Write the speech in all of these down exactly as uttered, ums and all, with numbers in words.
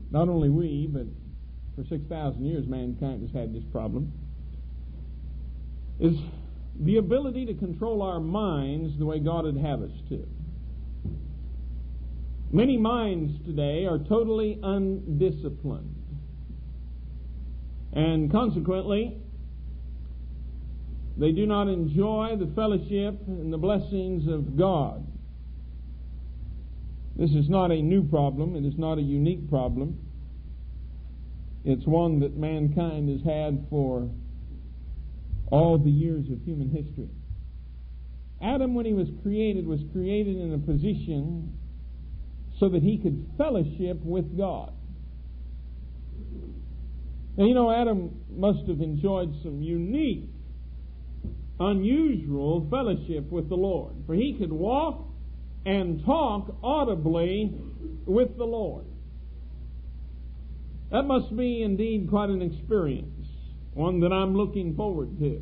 not only we, but for six thousand years mankind has had this problem, is the ability to control our minds the way God would have us to. Many minds today are totally undisciplined. And consequently, they do not enjoy the fellowship and the blessings of God. This is not a new problem. It is not a unique problem. It's one that mankind has had for all the years of human history. Adam, when he was created, was created in a position so that he could fellowship with God. Now, you know, Adam must have enjoyed some unique, unusual fellowship with the Lord, for he could walk and talk audibly with the Lord. That must be indeed quite an experience, one that I'm looking forward to.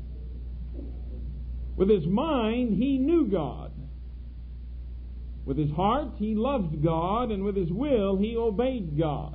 With his mind, he knew God. With his heart, he loved God, and with his will, he obeyed God.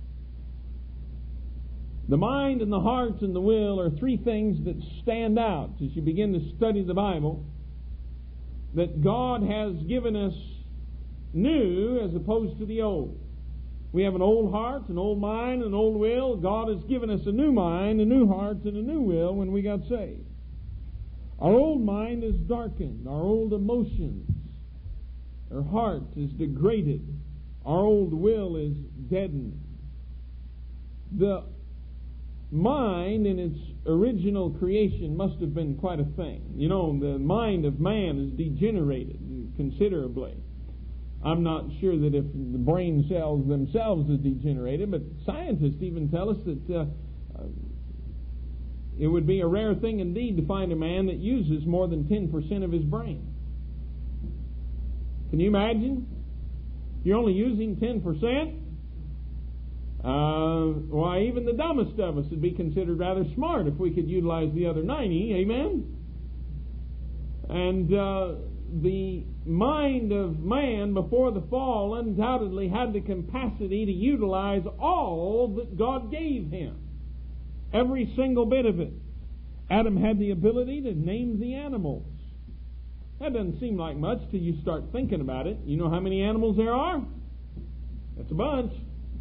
The mind and the heart and the will are three things that stand out as you begin to study the Bible, that God has given us new as opposed to the old. We have an old heart, an old mind, an old will. God has given us a new mind, a new heart, and a new will when we got saved. Our old mind is darkened. Our old emotions, our heart is degraded. Our old will is deadened. The mind in its original creation must have been quite a thing. You know, the mind of man is degenerated considerably. I'm not sure that if the brain cells themselves is degenerated, but scientists even tell us that uh, uh, it would be a rare thing indeed to find a man that uses more than ten percent of his brain. Can you imagine? You're only using ten percent? Uh, why, even the dumbest of us would be considered rather smart if we could utilize the other ninety. Amen? And uh, the mind of man before the fall undoubtedly had the capacity to utilize all that God gave him. Every single bit of it. Adam had the ability to name the animals. That doesn't seem like much till you start thinking about it. You know how many animals there are? That's a bunch.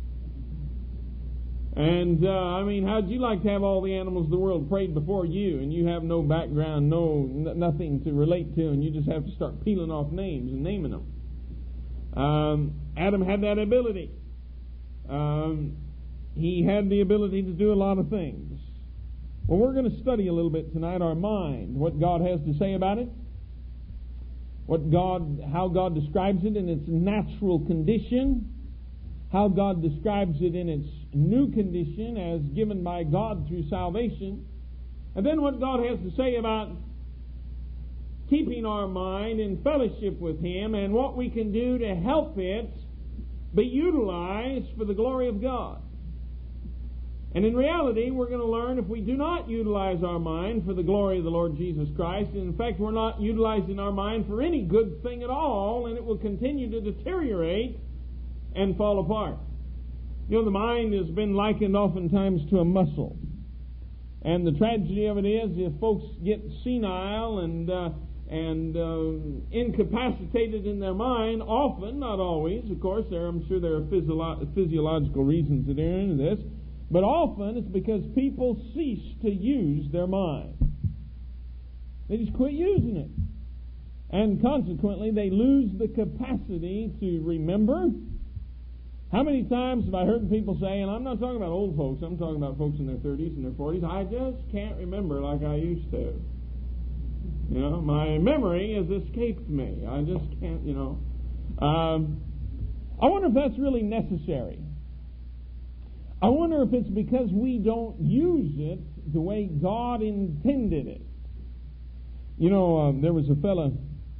And, uh, I mean, how'd you like to have all the animals of the world prayed before you, and you have no background, no n- nothing to relate to, and you just have to start peeling off names and naming them? Um, Adam had that ability. Um, he had the ability to do a lot of things. Well, we're going to study a little bit tonight our mind, what God has to say about it, what God, how God describes it in its natural condition, how God describes it in its new condition as given by God through salvation, and then what God has to say about keeping our mind in fellowship with Him and what we can do to help it be utilized for the glory of God. And in reality, we're going to learn if we do not utilize our mind for the glory of the Lord Jesus Christ, and in fact we're not utilizing our mind for any good thing at all, and it will continue to deteriorate and fall apart. You know, the mind has been likened oftentimes to a muscle. And the tragedy of it is, if folks get senile and uh, and uh, incapacitated in their mind, often, not always, of course, there I'm sure there are physio- physiological reasons that are into this, but often it's because people cease to use their mind. They just quit using it. And consequently, they lose the capacity to remember. How many times have I heard people say, and I'm not talking about old folks, I'm talking about folks in their thirties and their forties, I just can't remember like I used to. You know, my memory has escaped me. I just can't, you know. Um, I wonder if that's really necessary. I wonder if it's because we don't use it the way God intended it. You know, um, there was a fella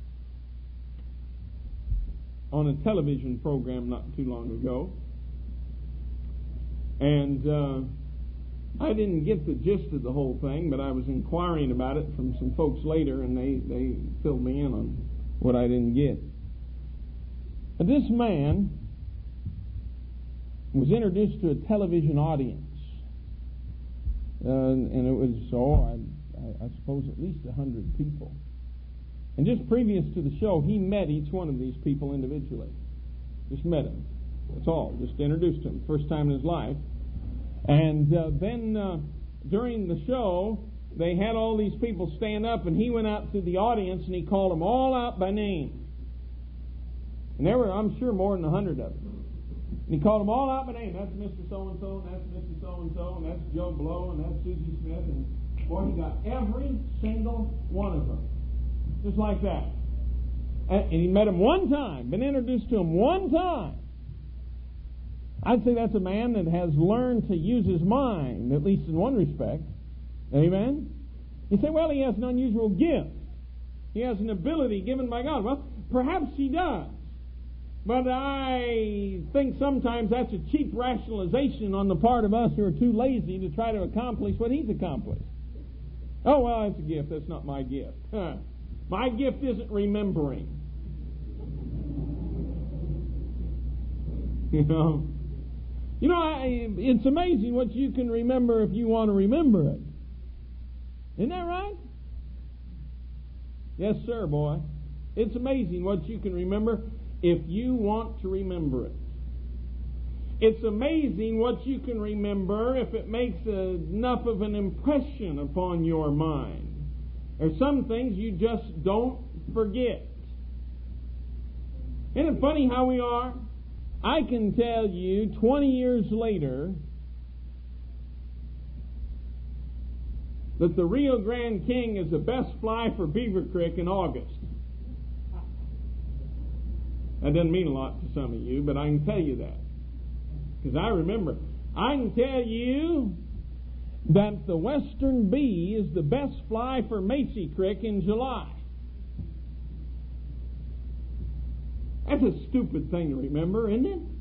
on a television program not too long ago, and uh, I didn't get the gist of the whole thing, but I was inquiring about it from some folks later, and they, they filled me in on what I didn't get. But this man was introduced to a television audience. Uh, and it was, oh, I, I suppose at least a hundred people. And just previous to the show, he met each one of these people individually. Just met him. That's all. Just introduced him. First time in his life. And uh, then uh, during the show, they had all these people stand up, and he went out to the audience, and he called them all out by name. And there were, I'm sure, more than a hundred of them. And he called them all out by name. That's Mister So-and-so, and that's Mister So-and-so, and that's Joe Blow, and that's Susie Smith. And, boy, he got every single one of them. Just like that. And he met him one time, been introduced to him one time. I'd say that's a man that has learned to use his mind, at least in one respect. Amen? You say, well, he has an unusual gift. He has an ability given by God. Well, perhaps he does. But I think sometimes that's a cheap rationalization on the part of us who are too lazy to try to accomplish what he's accomplished. Oh, well, it's a gift. That's not my gift. Huh. My gift isn't remembering. You know, you know, I, it's amazing what you can remember if you want to remember it. Isn't that right? Yes, sir, boy. It's amazing what you can remember if you want to remember it. It's amazing what you can remember if it makes enough of an impression upon your mind. There's some things you just don't forget. Isn't it funny how we are? I can tell you twenty years later that the Rio Grande King is the best fly for Beaver Creek in August. That doesn't mean a lot to some of you, but I can tell you that. Because I remember. I can tell you that the Western Bee is the best fly for Macy Creek in July. That's a stupid thing to remember, isn't it?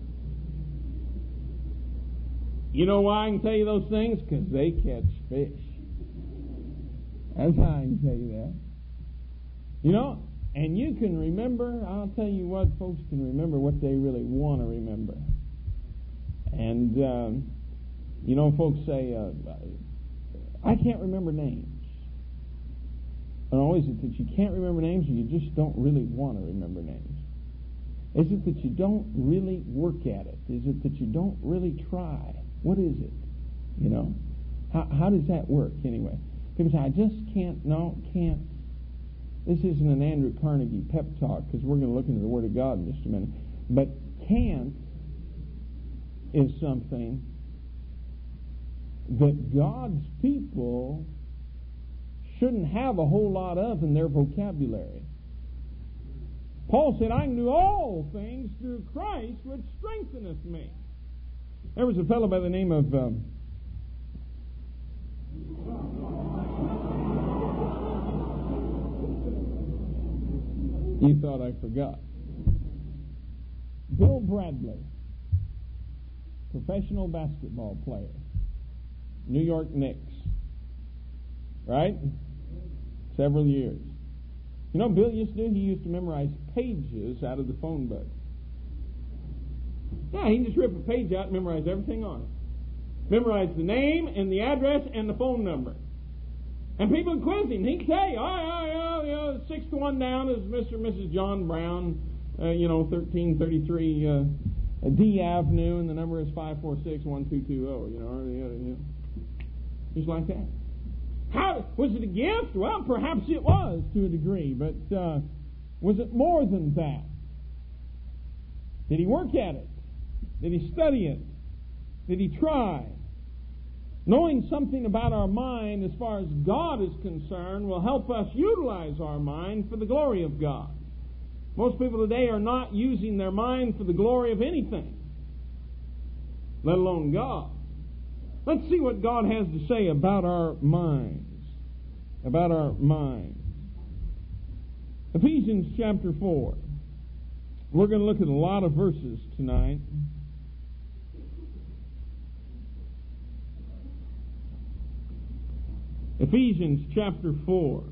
You know why I can tell you those things? Because they catch fish. That's how I can tell you that. You know, and you can remember, I'll tell you what, folks can remember what they really want to remember. And, um, you know, folks say, uh, I can't remember names. Oh, is it that you can't remember names or you just don't really want to remember names? Is it that you don't really work at it? Is it that you don't really try? What is it? You know? How, how does that work anyway? People say, I just can't, no, can't. This isn't an Andrew Carnegie pep talk because we're going to look into the Word of God in just a minute. But can't is something that God's people shouldn't have a whole lot of in their vocabulary. Paul said, I can do all things through Christ which strengtheneth me. There was a fellow by the name of um, you thought I forgot. Bill Bradley, professional basketball player, New York Knicks, right? Several years. You know what Bill used to do? He used to memorize pages out of the phone book. Yeah, he can just rip a page out and memorize everything on it. Memorize the name and the address and the phone number. And people would quiz him. He'd say, oh, yeah, yeah, yeah, six to one down is Mister and Missus John Brown, uh, you know, thirteen thirty-three uh, D Avenue, and the number is five four six, one two two zero, you know, or, you know, just like that. How was it a gift? Well, perhaps it was to a degree, but uh, was it more than that? Did he work at it? Did he study it? Did he try? Knowing something about our mind as far as God is concerned will help us utilize our mind for the glory of God. Most people today are not using their mind for the glory of anything, let alone God. Let's see what God has to say about our minds. About our minds. Ephesians chapter four. We're going to look at a lot of verses tonight. Ephesians chapter four.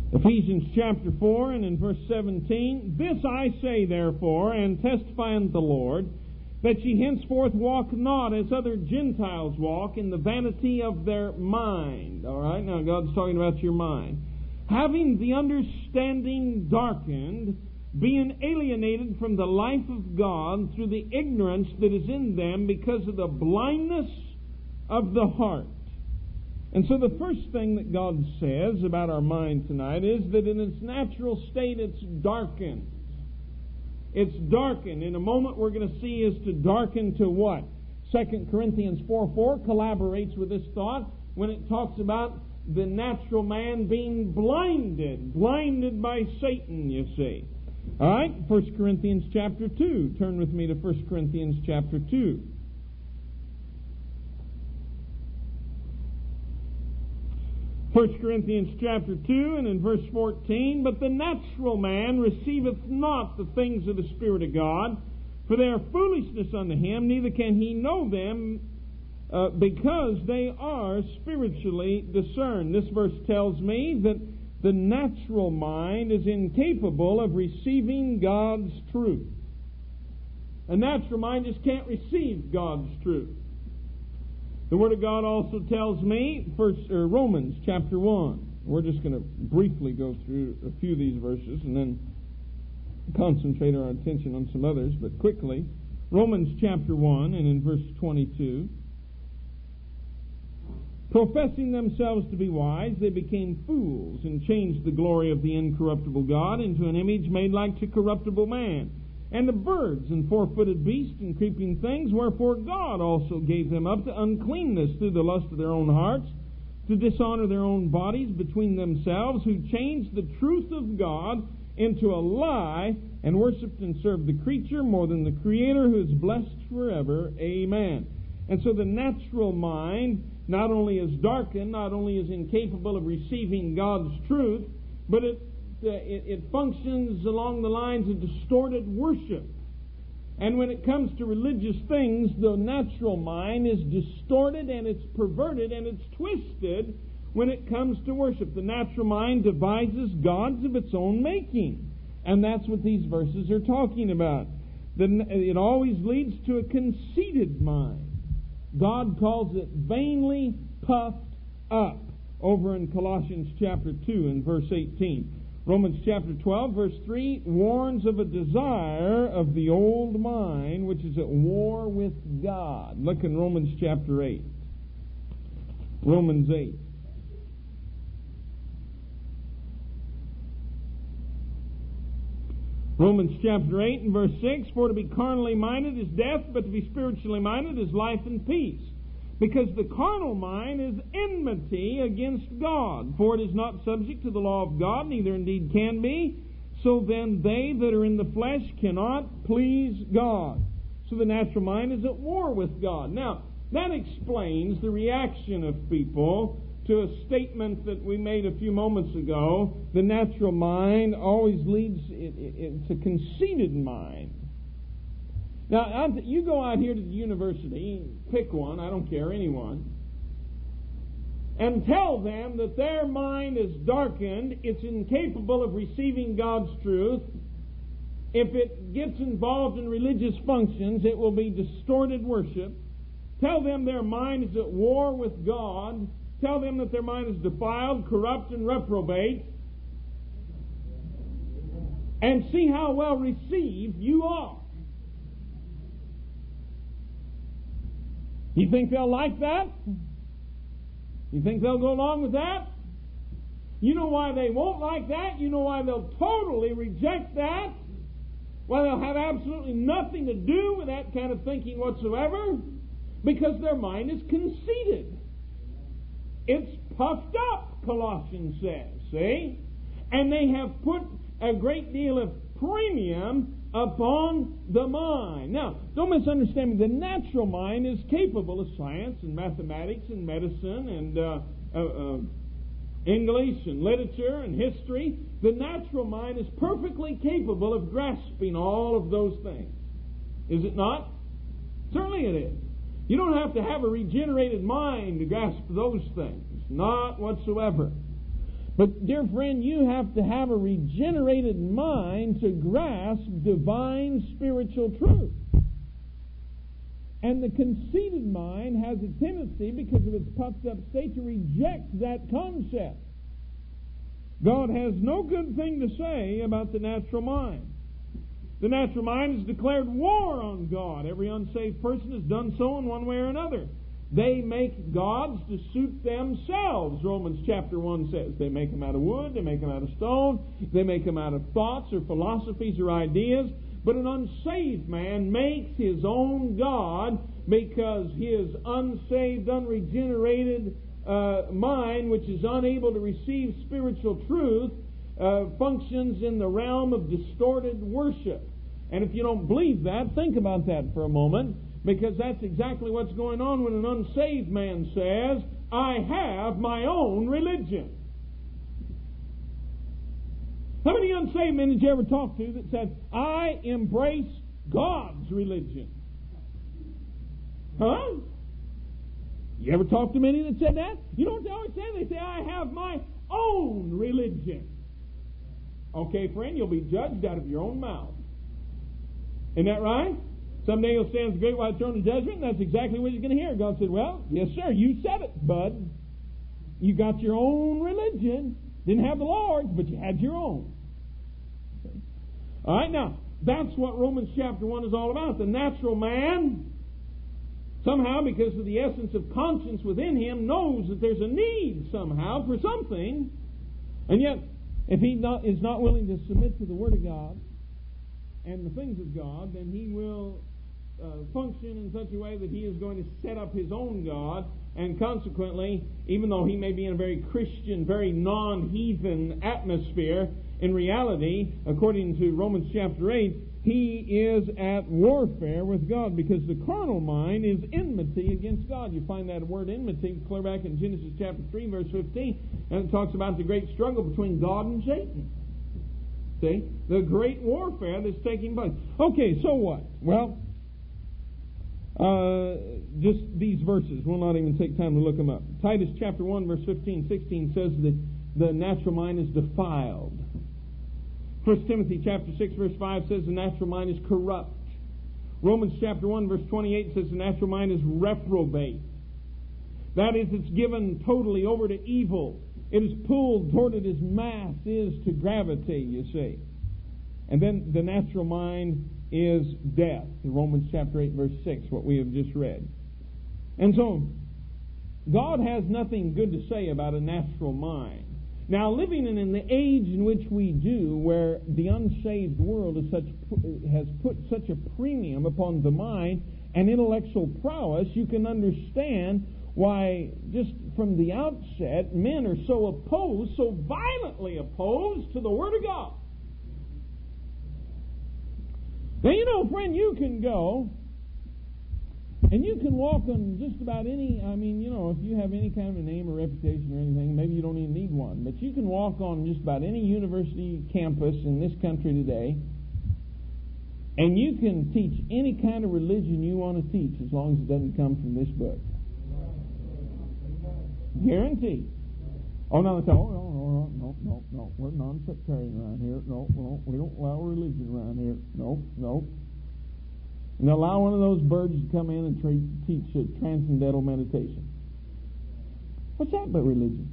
Ephesians chapter four and in verse seventeen, "This I say therefore, and testify unto the Lord, that ye henceforth walk not as other Gentiles walk, in the vanity of their mind." All right, now God's talking about your mind. "Having the understanding darkened, being alienated from the life of God through the ignorance that is in them because of the blindness of the heart." And so the first thing that God says about our mind tonight is that in its natural state it's darkened. It's darkened. In a moment we're going to see is to darken to what? Second Corinthians four four collaborates with this thought when it talks about the natural man being blinded. Blinded by Satan, you see. All right, First Corinthians chapter two. Turn with me to First Corinthians chapter two. First Corinthians chapter two and in verse fourteen, "But the natural man receiveth not the things of the Spirit of God, for they are foolishness unto him, neither can he know them, uh, because they are spiritually discerned." This verse tells me that the natural mind is incapable of receiving God's truth. A natural mind just can't receive God's truth. The Word of God also tells me, first, or Romans chapter one. We're just going to briefly go through a few of these verses and then concentrate our attention on some others, but quickly. Romans chapter one and in verse twenty-two. "Professing themselves to be wise, they became fools, and changed the glory of the incorruptible God into an image made like to corruptible man, and the birds and four-footed beasts and creeping things, wherefore God also gave them up to uncleanness through the lust of their own hearts, to dishonor their own bodies between themselves, who changed the truth of God into a lie, and worshipped and served the creature more than the Creator, who is blessed forever. Amen." And so the natural mind not only is darkened, not only is incapable of receiving God's truth, but it Uh, it, it functions along the lines of distorted worship. And when it comes to religious things, the natural mind is distorted and it's perverted and it's twisted when it comes to worship. The natural mind devises gods of its own making. And that's what these verses are talking about. The, it always leads to a conceited mind. God calls it vainly puffed up over in Colossians chapter two and verse eighteen. Romans chapter twelve, verse three, warns of a desire of the old mind, which is at war with God. Look in Romans chapter eight. Romans eight. Romans chapter eight and verse six, "For to be carnally minded is death, but to be spiritually minded is life and peace. Because the carnal mind is enmity against God, for it is not subject to the law of God, neither indeed can be. So then they that are in the flesh cannot please God." So the natural mind is at war with God. Now, that explains the reaction of people to a statement that we made a few moments ago. The natural mind always leads, it, it, it's a conceited mind. Now, you go out here to the university, pick one, I don't care, anyone, and tell them that their mind is darkened, it's incapable of receiving God's truth. If it gets involved in religious functions, it will be distorted worship. Tell them their mind is at war with God. Tell them that their mind is defiled, corrupt, and reprobate. And see how well received you are. You think they'll like that? You think they'll go along with that? You know why they won't like that? You know why they'll totally reject that? Why they'll have absolutely nothing to do with that kind of thinking whatsoever? Because their mind is conceited. It's puffed up, Colossians says, see? And they have put a great deal of premium upon the mind. Now, don't misunderstand me. The natural mind is capable of science and mathematics and medicine and uh, uh, uh, English and literature and history. The natural mind is perfectly capable of grasping all of those things. Is it not? Certainly it is. You don't have to have a regenerated mind to grasp those things. Not whatsoever. But, dear friend, you have to have a regenerated mind to grasp divine spiritual truth. And the conceited mind has a tendency, because of its puffed up state, to reject that concept. God has no good thing to say about the natural mind. The natural mind has declared war on God. Every unsaved person has done so in one way or another. They make gods to suit themselves, Romans chapter one says. They make them out of wood, they make them out of stone, they make them out of thoughts or philosophies or ideas. But an unsaved man makes his own God, because his unsaved, unregenerated uh, mind, which is unable to receive spiritual truth, uh, functions in the realm of distorted worship. And if you don't believe that, think about that for a moment, because that's exactly what's going on when an unsaved man says, I have my own religion. How many unsaved men did you ever talk to that said, I embrace God's religion? Huh? You ever talk to many that said that? You know what they always say? They say, I have my own religion. Okay, friend, you'll be judged out of your own mouth. Isn't that right? Someday you'll stand at the great white throne of judgment, and that's exactly what you're going to hear. God said, well, yes, sir, you said it, bud. You got your own religion. Didn't have the Lord's, but you had your own. Okay. All right, now, that's what Romans chapter one is all about. The natural man, somehow, because of the essence of conscience within him, knows that there's a need somehow for something. And yet, if he not, is not willing to submit to the Word of God and the things of God, then he will uh, function in such a way that he is going to set up his own God. And consequently, even though he may be in a very Christian, very non-heathen atmosphere, in reality, according to Romans chapter eight, he is at warfare with God, because the carnal mind is enmity against God. You find that word enmity clear back in Genesis chapter three, verse fifteen, and it talks about the great struggle between God and Satan. See? The great warfare that's taking place. Okay, so what? Well, Uh, just these verses. We'll not even take time to look them up. Titus chapter one, verse fifteen, sixteen says that the natural mind is defiled. First Timothy chapter six, verse five says the natural mind is corrupt. Romans chapter one, verse twenty-eight says the natural mind is reprobate. That is, it's given totally over to evil. It is pulled toward it as mass is to gravity, you see. And then the natural mind is death. Romans chapter eight, verse six, what we have just read. And so, God has nothing good to say about a natural mind. Now, living in, in the age in which we do, where the unsaved world is such, has put such a premium upon the mind and intellectual prowess, you can understand why, just from the outset, men are so opposed, so violently opposed to the Word of God. Now, you know, friend, you can go and you can walk on just about any, I mean, you know, if you have any kind of a name or reputation or anything, maybe you don't even need one, but you can walk on just about any university campus in this country today, and you can teach any kind of religion you want to teach as long as it doesn't come from this book. Guaranteed. Oh, no, it's all, no, no, no, no, no, we're non-sectarian around here. No, no, we don't allow religion around here. No, no. And allow one of those birds to come in and tra- teach uh, transcendental meditation. What's that but religion?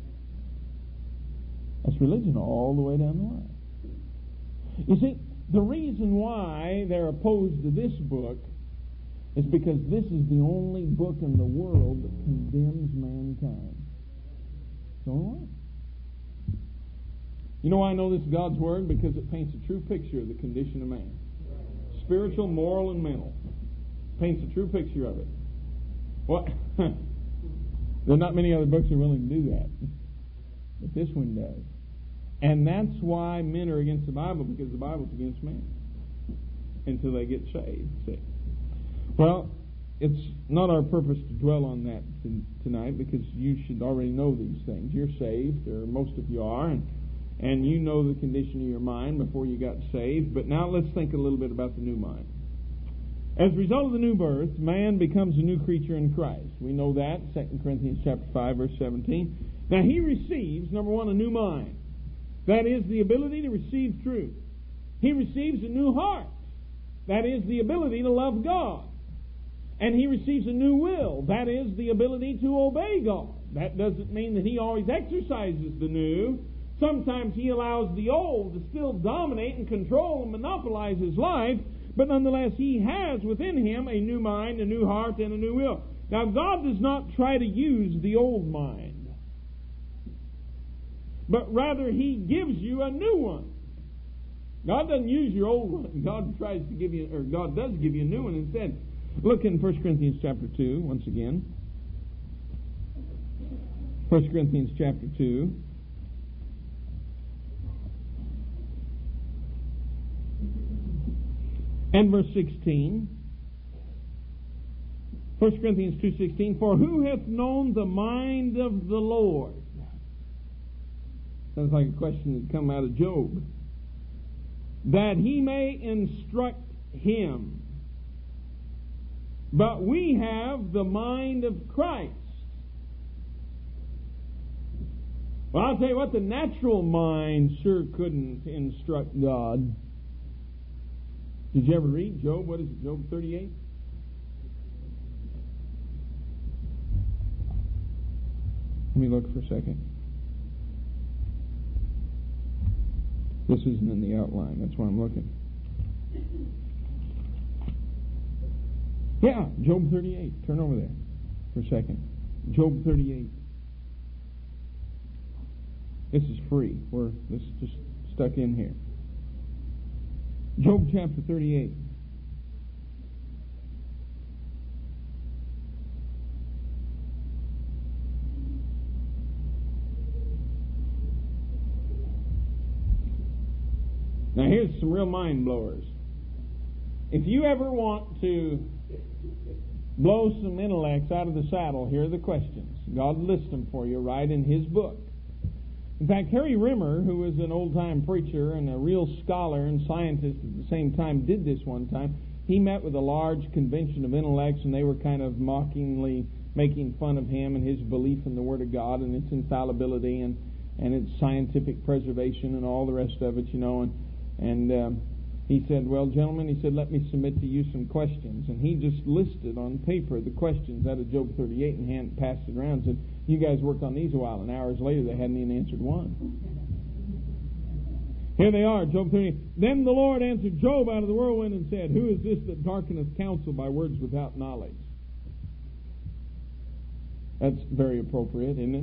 That's religion all the way down the line. You see, the reason why they're opposed to this book is because this is the only book in the world that condemns mankind. So, you know why I know this is God's Word? Because it paints a true picture of the condition of man. Spiritual, moral, and mental. Paints a true picture of it. What? There are not many other books that are willing to do that. But this one does. And that's why men are against the Bible, because the Bible's against man. Until they get saved. See? Well, it's not our purpose to dwell on that t- tonight, because you should already know these things. You're saved, or most of you are, and, and you know the condition of your mind before you got saved. But now let's think a little bit about the new mind. As a result of the new birth, man becomes a new creature in Christ. We know that, Second Corinthians chapter five, verse seventeen. Now, he receives, number one, a new mind. That is the ability to receive truth. He receives a new heart. That is the ability to love God. And he receives a new will. That is the ability to obey God. That doesn't mean that he always exercises the new. Sometimes he allows the old to still dominate and control and monopolize his life. But nonetheless, he has within him a new mind, a new heart, and a new will. Now, God does not try to use the old mind, but rather he gives you a new one. God doesn't use your old one. God tries to give you, or God does give you a new one instead. Look in First Corinthians chapter two once again. First Corinthians chapter two. And verse sixteen. First Corinthians two sixteen. For who hath known the mind of the Lord? Sounds like a question that come out of Job. That he may instruct him. But we have the mind of Christ. Well, I'll tell you what, the natural mind sure couldn't instruct God. Did you ever read Job? What is it, Job thirty-eight? Let me look for a second. This isn't in the outline. That's why I'm looking. Yeah, Job thirty-eight. Turn over there for a second. Job thirty-eight. This is free. We're this is just stuck in here. Job chapter thirty-eight. Now here's some real mind blowers. If you ever want to blow some intellects out of the saddle, here are the questions. God lists them for you right in His book. In fact, Harry Rimmer, who was an old-time preacher and a real scholar and scientist at the same time, did this one time. He met with a large convention of intellects, and they were kind of mockingly making fun of him and his belief in the Word of God and its infallibility and, and its scientific preservation and all the rest of it, you know. And, and um, he said, well, gentlemen, he said, let me submit to you some questions. And he just listed on paper the questions out of Job thirty-eight and hand, passed it around and said, you guys worked on these a while, and hours later they hadn't even answered one. Here they are, Job thirty-eight. Then the Lord answered Job out of the whirlwind and said, who is this that darkeneth counsel by words without knowledge? That's very appropriate, isn't it?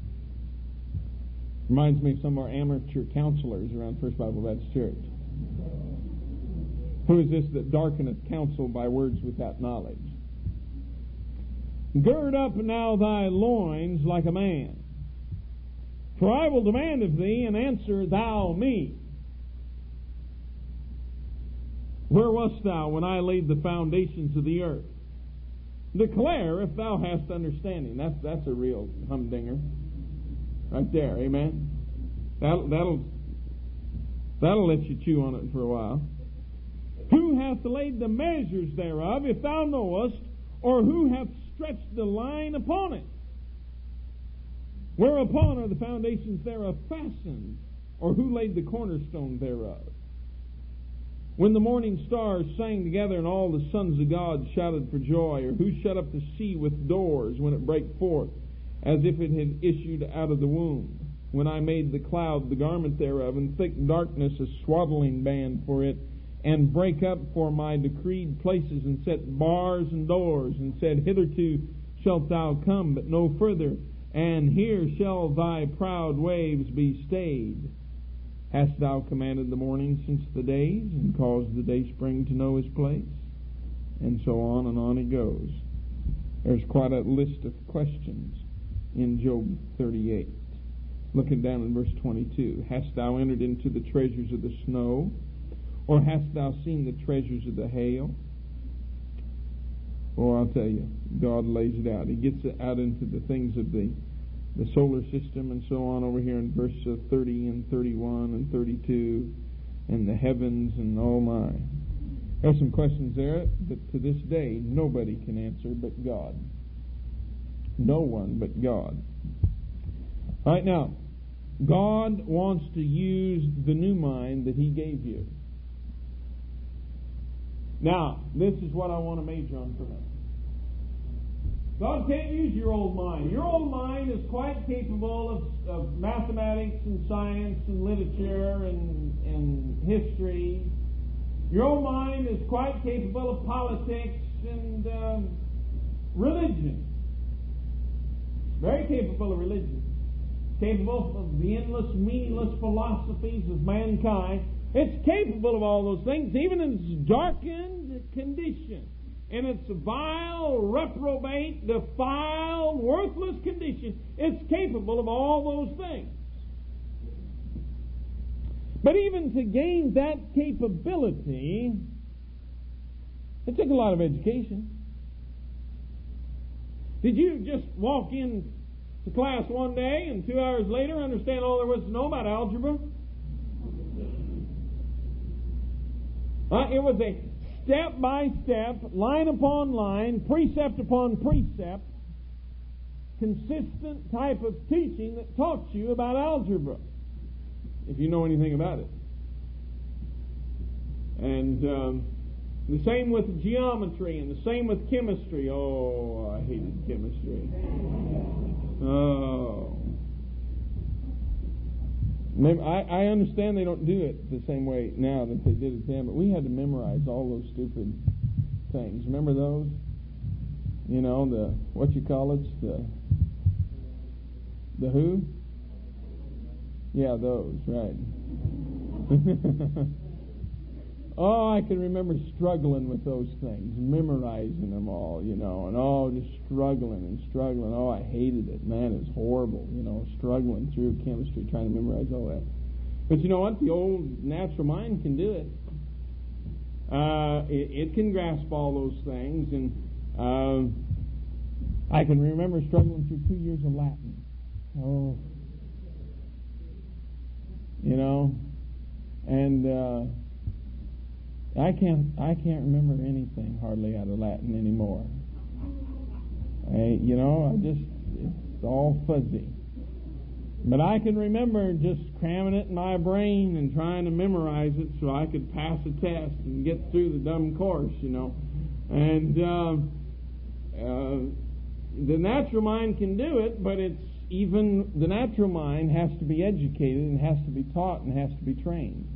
Reminds me of some of our amateur counselors around First Bible Baptist Church. Who is this that darkeneth counsel by words without knowledge? Gird up now thy loins like a man, for I will demand of thee, and answer thou me. Where wast thou when I laid the foundations of the earth? Declare if thou hast understanding. That's that's a real humdinger, right there. Amen. That'll that'll that'll let you chew on it for a while. Who hath laid the measures thereof, if thou knowest, or who hath stretched the line upon it? Whereupon are the foundations thereof fastened, or who laid the cornerstone thereof? When the morning stars sang together, and all the sons of God shouted for joy, or who shut up the sea with doors when it brake forth, as if it had issued out of the womb? When I made the cloud the garment thereof, and thick darkness a swaddling band for it, and break up for my decreed places, and set bars and doors, and said, hitherto shalt thou come, but no further, and here shall thy proud waves be stayed. Hast thou commanded the morning since the days, and caused the day spring to know his place? And so on and on it goes. There's quite a list of questions in Job thirty-eight. Looking down in verse twenty-two. Hast thou entered into the treasures of the snow? Or hast thou seen the treasures of the hail? Or I'll tell you, God lays it out. He gets it out into the things of the, the solar system and so on over here in verse thirty and thirty-one and thirty-two, and the heavens and oh my. There's some questions there that to this day nobody can answer but God. No one but God. All right, now, God wants to use the new mind that He gave you. Now, this is what I want to major on for that. God can't use your old mind. Your old mind is quite capable of, of mathematics and science and literature and, and history. Your old mind is quite capable of politics and um, religion. It's very capable of religion. It's capable of the endless, meaningless philosophies of mankind. It's capable of all those things, even in its darkened condition. In its vile, reprobate, defiled, worthless condition, it's capable of all those things. But even to gain that capability, it took a lot of education. Did you just walk in to class one day and two hours later understand all there was to know about algebra? Uh, it was a step by step, line upon line, precept upon precept, consistent type of teaching that taught you about algebra, if you know anything about it. And um, the same with geometry, and the same with chemistry. Oh, I hated chemistry. Oh. Maybe, I, I understand they don't do it the same way now that they did it then, but we had to memorize all those stupid things. Remember those? You know, the, what you call it? The, the who? Yeah, those, right. Oh, I can remember struggling with those things, memorizing them all, you know, and oh, just struggling and struggling. Oh, I hated it. Man, it's horrible, you know, struggling through chemistry, trying to memorize all that. But you know what? The old natural mind can do it. Uh, it, it can grasp all those things, and uh, I can remember struggling through two years of Latin. Oh, you know, and uh, I can't I can't remember anything hardly out of Latin anymore. I, you know, I just it's all fuzzy. But I can remember just cramming it in my brain and trying to memorize it so I could pass a test and get through the dumb course, you know. And uh, uh, the natural mind can do it, but it's even the natural mind has to be educated and has to be taught and has to be trained.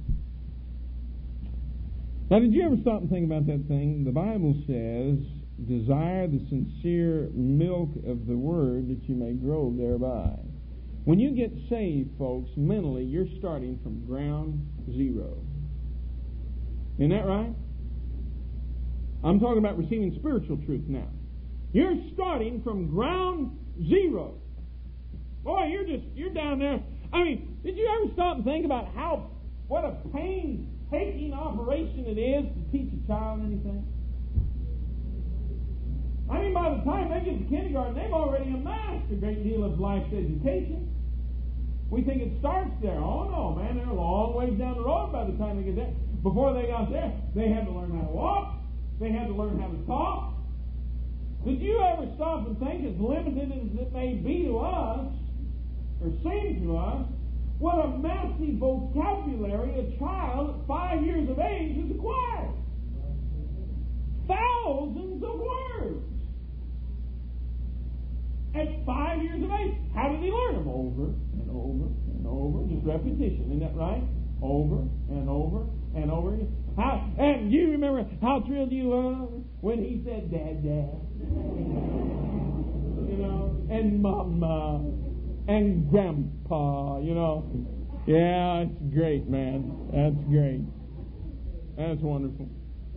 Now, did you ever stop and think about that thing? The Bible says, desire the sincere milk of the Word that you may grow thereby. When you get saved, folks, mentally, you're starting from ground zero. Isn't that right? I'm talking about receiving spiritual truth now. You're starting from ground zero. Boy, you're just, you're down there. I mean, did you ever stop and think about how, what a painstaking operation it is to teach a child anything? I mean, by the time they get to kindergarten, they've already amassed a great deal of life's education. We think it starts there. Oh, no, man, they're a long ways down the road by the time they get there. Before they got there, they had to learn how to walk. They had to learn how to talk. Did you ever stop and think, as limited as it may be to us, or seem to us, what a massive vocabulary a child at five years of age has acquired? Thousands of words. At five years of age. How did he learn them? Over and over and over. Just repetition, isn't that right? Over and over and over again. How, and you remember how thrilled you were when he said, Dad, Dad. You know, and Mama, and Grandpa, you know. Yeah, it's great, man. That's great. That's wonderful.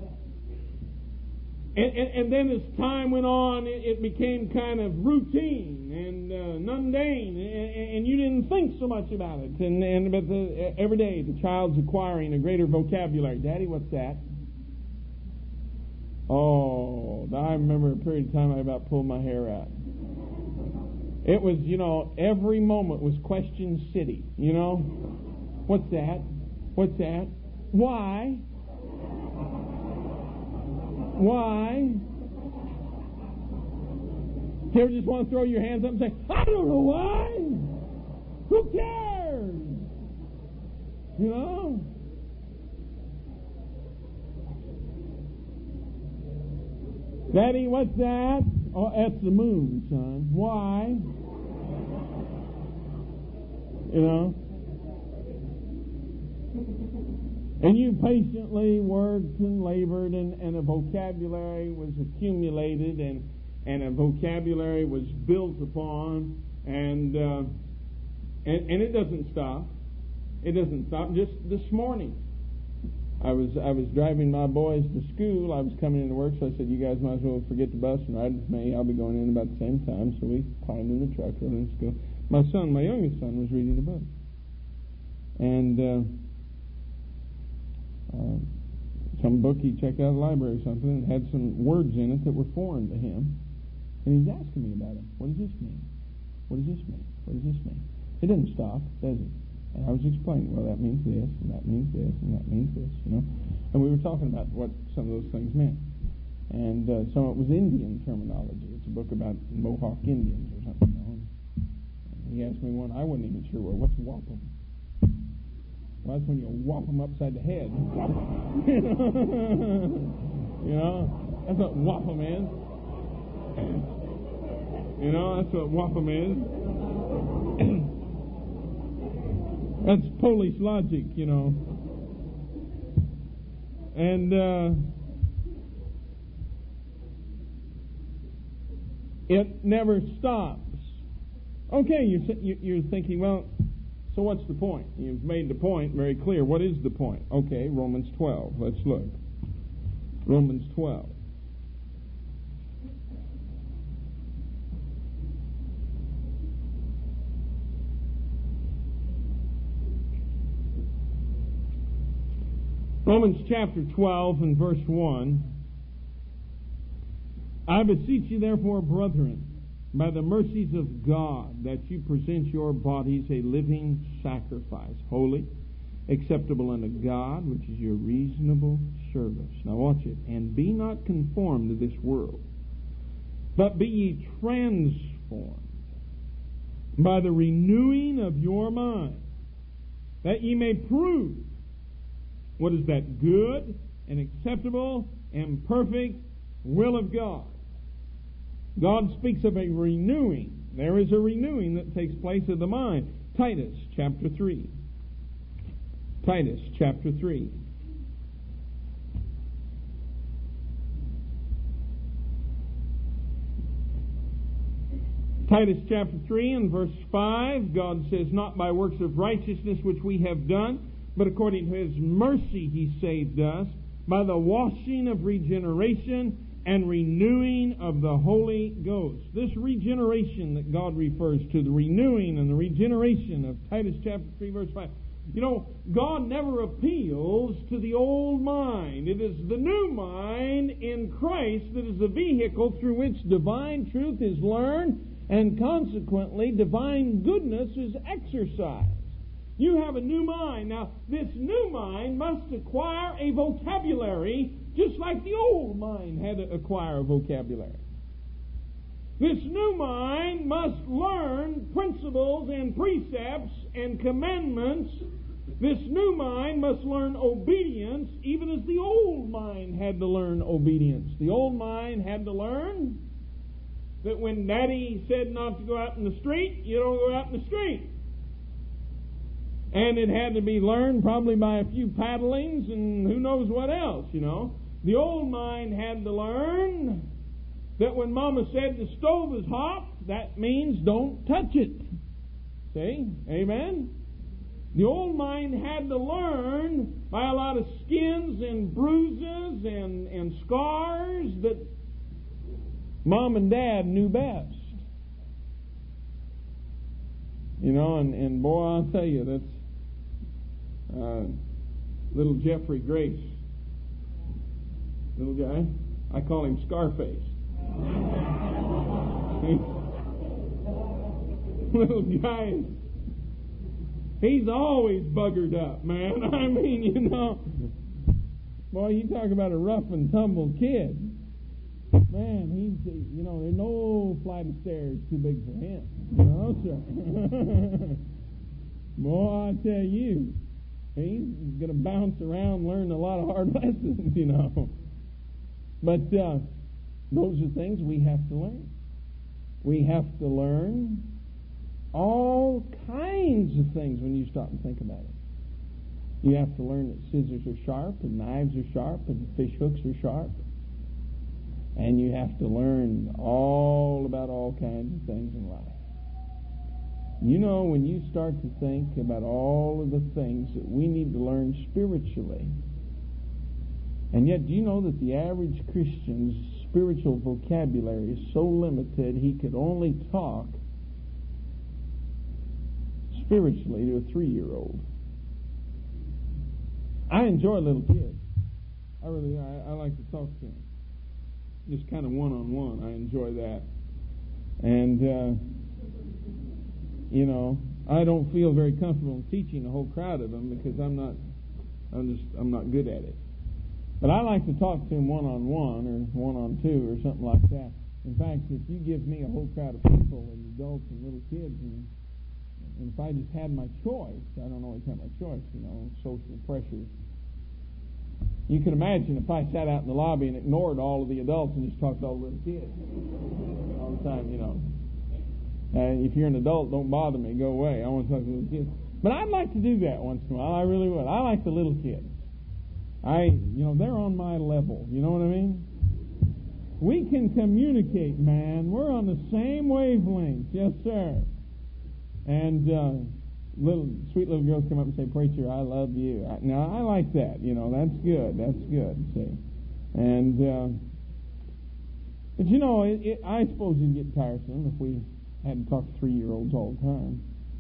And, and, and then as time went on, it, it became kind of routine and uh, mundane, and, and you didn't think so much about it. And, and but the, every day the child's acquiring a greater vocabulary. Daddy, what's that? Oh, I remember a period of time I about pulled my hair out. It was, you know, every moment was question city. You know, what's that? What's that? Why? Why? You ever just want to throw your hands up and say, I don't know why? Who cares? You know? Daddy, what's that? Oh, that's the moon, son. Why? You know? And you patiently worked and labored, and, and a vocabulary was accumulated, and, and a vocabulary was built upon, and, uh, and and it doesn't stop. It doesn't stop. Just this morning, I was I was driving my boys to school. I was coming into work, so I said, "You guys might as well forget the bus and ride with me. I'll be going in about the same time." So we climbed in the truck, rode into school. My son, my youngest son, was reading a book, and. Uh, Uh, some book he checked out of the library or something, and had some words in it that were foreign to him. And he's asking me about them. What does this mean? What does this mean? What does this mean? It doesn't stop, does it? And I was explaining, well, that means this, and that means this, and that means this, you know. And we were talking about what some of those things meant. And uh, some of it was Indian terminology. It's a book about Mohawk Indians or something, you know. And he asked me one, I wasn't even sure, well, what's wampum? Well, that's when you whop them upside the head. You know, that's what wampum is. You know, that's what wampum is. That's Polish logic, you know. And uh, it never stops. Okay, you're, you're thinking, well, so what's the point? You've made the point very clear. What is the point? Okay, Romans twelve. Let's look. Romans twelve. Romans chapter twelve and verse one. I beseech you therefore, brethren, by the mercies of God, that you present your bodies a living sacrifice, holy, acceptable unto God, which is your reasonable service. Now watch it. And be not conformed to this world, but be ye transformed by the renewing of your mind, that ye may prove what is that good and acceptable and perfect will of God. God speaks of a renewing. There is a renewing that takes place of the mind. Titus chapter three. Titus chapter three. Titus chapter three and verse five, God says, not by works of righteousness which we have done, but according to His mercy He saved us, by the washing of regeneration and renewing of the Holy Ghost. This regeneration that God refers to, the renewing and the regeneration of Titus chapter three, verse five. You know, God never appeals to the old mind. It is the new mind in Christ that is the vehicle through which divine truth is learned, and consequently divine goodness is exercised. You have a new mind. Now, this new mind must acquire a vocabulary just like the old mind had to acquire a vocabulary. This new mind must learn principles and precepts and commandments. This new mind must learn obedience, even as the old mind had to learn obedience. The old mind had to learn that when Daddy said not to go out in the street, you don't go out in the street. And it had to be learned probably by a few paddlings and who knows what else, you know. The old mind had to learn that when Mama said the stove is hot, that means don't touch it. See? Amen? The old mind had to learn by a lot of skins and bruises and, and scars that Mom and Dad knew best. You know, and, and boy, I'll tell you, that's uh, little Jeffrey Grace. Little guy. I call him Scarface. Little guy. He's always buggered up, man. I mean, you know. Boy, you talk about a rough and tumble kid. Man, he's, you know, there's no flight of stairs too big for him. No, sir. Boy, I tell you, he's going to bounce around, learn a lot of hard lessons, you know. But uh, those are things we have to learn. We have to learn all kinds of things when you stop and think about it. You have to learn that scissors are sharp and knives are sharp and fish hooks are sharp. And you have to learn all about all kinds of things in life. You know, when you start to think about all of the things that we need to learn spiritually, and yet do you know that the average Christian's spiritual vocabulary is so limited he could only talk spiritually to a three-year-old. I enjoy little kids. I really, I, I like to talk to them. Just kind of one-on-one. I enjoy that. And, uh, you know, I don't feel very comfortable teaching a whole crowd of them because I'm not, I'm just, I'm not good at it. But I like to talk to them one-on-one or one-on-two or something like that. In fact, if you give me a whole crowd of people and adults and little kids, and, and if I just had my choice, I don't always have my choice, you know, social pressures. You can imagine if I sat out in the lobby and ignored all of the adults and just talked to all the little kids all the time, you know. Uh, if you're an adult, don't bother me. Go away. I want to talk to little kids. But I'd like to do that once in a while. I really would. I like the little kids. I, you know, they're on my level. You know what I mean? We can communicate, man. We're on the same wavelength. Yes, sir. And uh, little sweet little girls come up and say, "Preacher, I love you." I, now, I like that. You know, that's good. That's good. See, and uh, but you know, it, it, I suppose it'd get tiresome if we had to talk to three-year-olds all the time.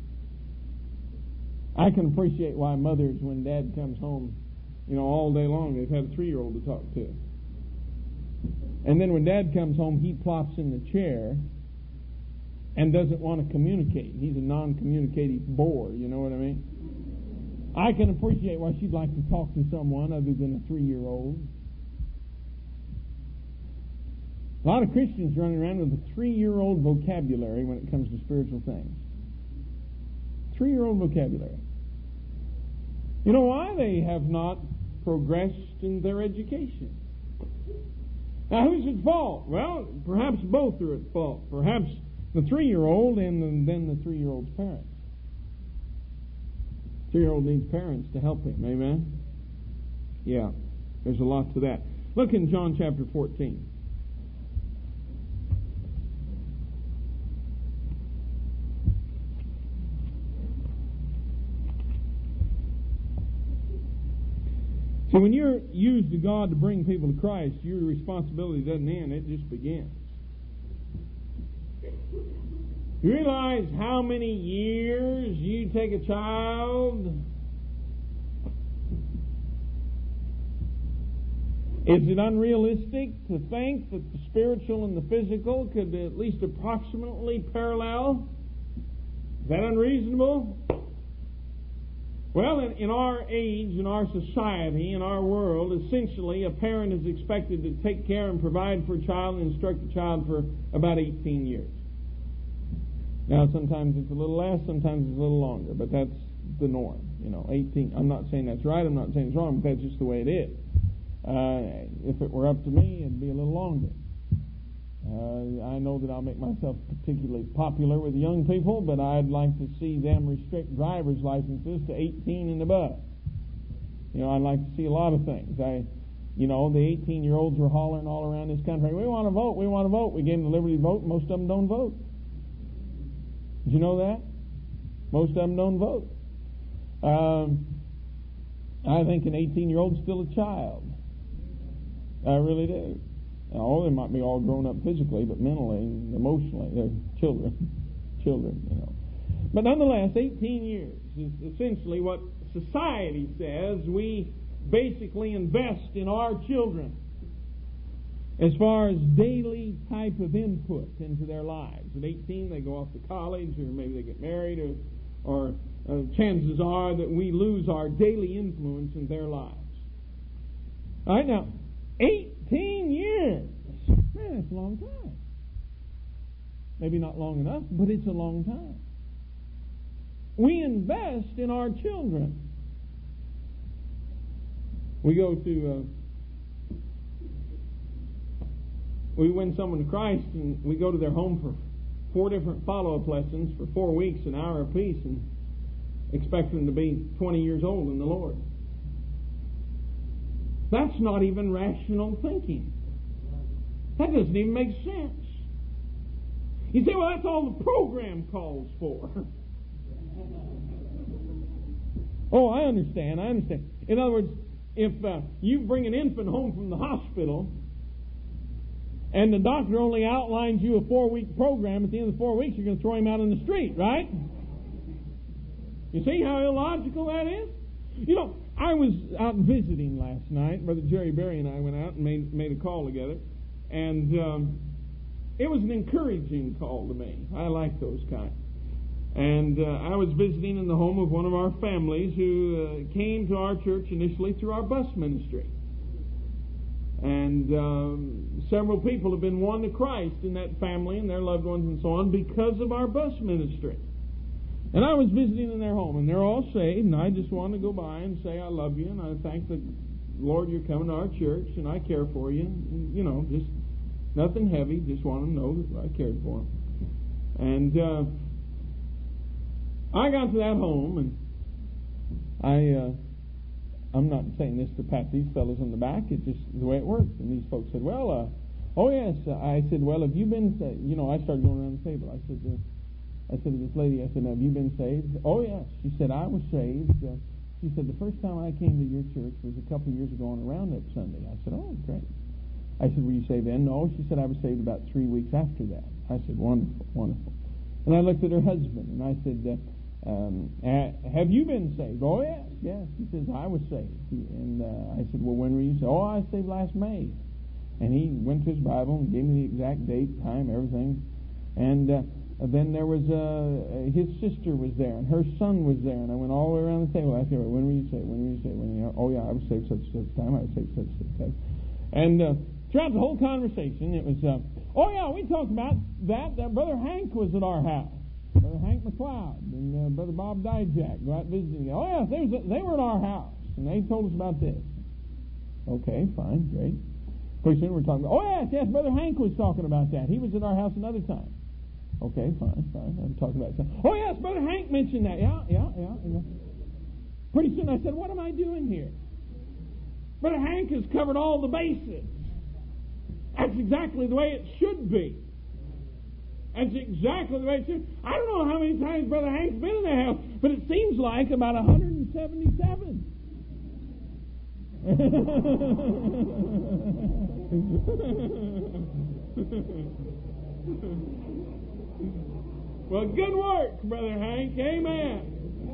I can appreciate why mothers, when Dad comes home, you know, all day long, they've had a three-year-old to talk to. And then when Dad comes home, he plops in the chair and doesn't want to communicate. He's a non-communicative bore, you know what I mean? I can appreciate why she'd like to talk to someone other than a three-year-old. A lot of Christians running around with a three-year-old vocabulary when it comes to spiritual things. Three-year-old vocabulary. You know why? They have not progressed in their education. Now, who's at fault? Well, perhaps both are at fault. Perhaps the three-year-old and then the three-year-old's parents. Three-year-old needs parents to help him. Amen? Yeah, there's a lot to that. Look in John chapter fourteen. So when you're used to God to bring people to Christ, your responsibility doesn't end, it just begins. You realize how many years you take a child? Is it unrealistic to think that the spiritual and the physical could at least approximately parallel? Is that unreasonable? Well, in, in our age, in our society, in our world, essentially a parent is expected to take care and provide for a child and instruct the child for about eighteen years. Now, sometimes it's a little less, sometimes it's a little longer, but that's the norm. You know, eighteen. I'm not saying that's right, I'm not saying it's wrong, but that's just the way it is. Uh, if it were up to me, it'd be a little longer. Uh, I know that I'll make myself particularly popular with young people, but I'd like to see them restrict driver's licenses to eighteen and above. You know, I'd like to see a lot of things. I, you know, the eighteen-year-olds were hollering all around this country, "We want to vote, we want to vote." We gave them the liberty to vote, and most of them don't vote. Did you know that? Most of them don't vote. Um, I think an eighteen-year-old is still a child. I really do. Oh, they might be all grown up physically, but mentally and emotionally, they're children. children, you know. But nonetheless, eighteen years is essentially what society says we basically invest in our children as far as daily type of input into their lives. At eighteen, they go off to college, or maybe they get married, or, or uh, chances are that we lose our daily influence in their lives. All right, now, eighteen years. Man, that's a long time. Maybe not long enough, but it's a long time. we invest in our children. We go to, uh, we win someone to Christ, and we go to their home for four different follow-up lessons for four weeks, an hour apiece, and expect them to be twenty years old in the Lord. That's not even rational thinking. That doesn't even make sense. You say, well, that's all the program calls for. Oh, I understand, I understand. In other words, if uh, you bring an infant home from the hospital and the doctor only outlines you a four-week program, at the end of the four weeks you're going to throw him out in the street, right? You see how illogical that is? You know, I was out visiting last night. Brother Jerry Berry and I went out and made, made a call together. And um, it was an encouraging call to me. I like those kinds. And uh, I was visiting in the home of one of our families who uh, came to our church initially through our bus ministry. And um, several people have been won to Christ in that family and their loved ones and so on because of our bus ministry. And I was visiting in their home, and they're all saved, and I just wanted to go by and say I love you, and I thank the Lord you're coming to our church, and I care for you. And, you know, just nothing heavy, just want to know that I cared for them. And uh, I got to that home, and I, uh, I'm not saying this to pat these fellows on the back, it's just the way it works. And these folks said, well, uh, oh yes, I said, well, have you been, uh, you know, I started going around the table. I said, uh, I said to this lady, I said, have you been saved? Oh, yes. She said, I was saved. Uh, she said, the first time I came to your church was a couple of years ago on a Roundup Sunday. I said, oh, great. I said, were you saved then? No. She said, I was saved about three weeks after that. I said, wonderful, wonderful. And I looked at her husband, and I said, uh, um, uh, have you been saved? Oh, yes, yes. He says, I was saved. He, and uh, I said, well, when were you saved? Oh, I was saved last May. And he went to his Bible and gave me the exact date, time, everything. And uh, then there was, uh, his sister was there, and her son was there, and I went all the way around the table. I said, well, when were you saved? When were you saved? When were you, oh, yeah, I was saved such and such time. I was saved such and such time. And uh, throughout the whole conversation, it was, uh, oh, yeah, we talked about that. Uh, Brother Hank was at our house. Brother Hank McLeod and uh, Brother Bob Dijak go out visiting. Oh, yeah, they, was, they were at our house, and they told us about this. Okay, fine, great. Pretty soon we're talking about, oh, yes, yes, Brother Hank was talking about that. He was at our house another time. Okay, fine, fine. I'm talking about something. Oh, yes, Brother Hank mentioned that. Yeah, yeah, yeah, yeah. Pretty soon I said, what am I doing here? Brother Hank has covered all the bases. That's exactly the way it should be. That's exactly the way it should. I don't know how many times Brother Hank's been in the house, but it seems like about one hundred seventy-seven. Well, good work, Brother Hank. Amen.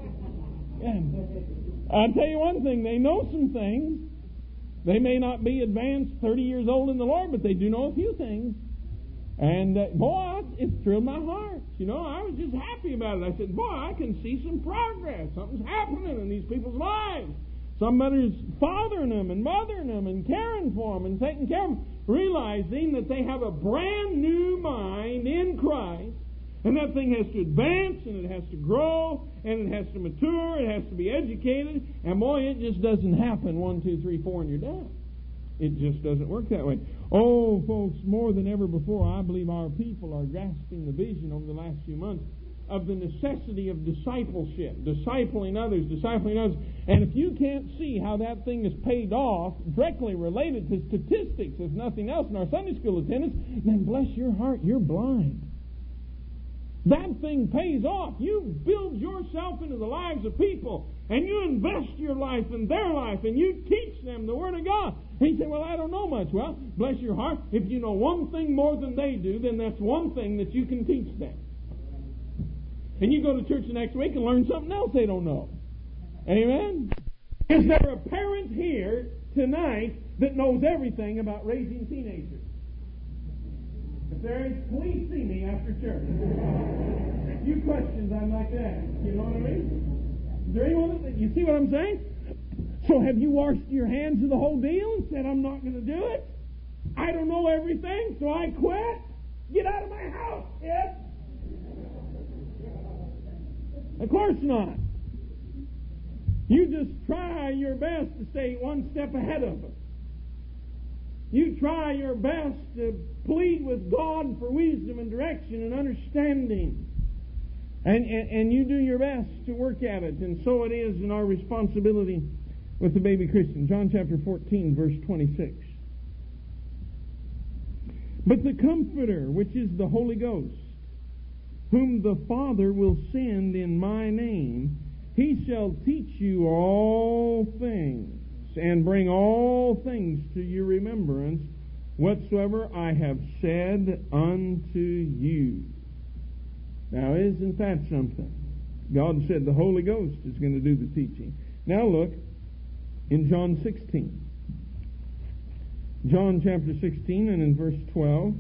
And I'll tell you one thing. They know some things. They may not be advanced thirty years old in the Lord, but they do know a few things. And, uh, boy, it's thrilled my heart. You know, I was just happy about it. I said, boy, I can see some progress. Something's happening in these people's lives. Somebody's fathering them and mothering them and caring for them and taking care of them, realizing that they have a brand new mind in Christ. And that thing has to advance, and it has to grow, and it has to mature, it has to be educated, and boy, it just doesn't happen one, two, three, four, and you're done. It just doesn't work that way. Oh, folks, more than ever before, I believe our people are grasping the vision over the last few months of the necessity of discipleship, discipling others, discipling others. And if you can't see how that thing is paid off, directly related to statistics, if nothing else, in our Sunday school attendance, then bless your heart, you're blind. That thing pays off. You build yourself into the lives of people, and you invest your life in their life, and you teach them the Word of God. And you say, well, I don't know much. Well, bless your heart. If you know one thing more than they do, then that's one thing that you can teach them. And you go to church the next week and learn something else they don't know. Amen? Is there a parent here tonight that knows everything about raising teenagers? If there is, please see me after church. A few questions I'd like to ask. You know what I mean? Is there anyone that, you see what I'm saying? So have you washed your hands of the whole deal and said, I'm not going to do it? I don't know everything, so I quit? Get out of my house, kid! Of course not. You just try your best to stay one step ahead of them. You try your best to plead with God for wisdom and direction and understanding. And, and, and you do your best to work at it. And so it is in our responsibility with the baby Christian. John chapter fourteen, verse twenty-six. But the Comforter, which is the Holy Ghost, whom the Father will send in my name, He shall teach you all things, and bring all things to your remembrance, whatsoever I have said unto you. Now, isn't that something? God said the Holy Ghost is going to do the teaching. Now look in John sixteen. John chapter sixteen and in verse twelve.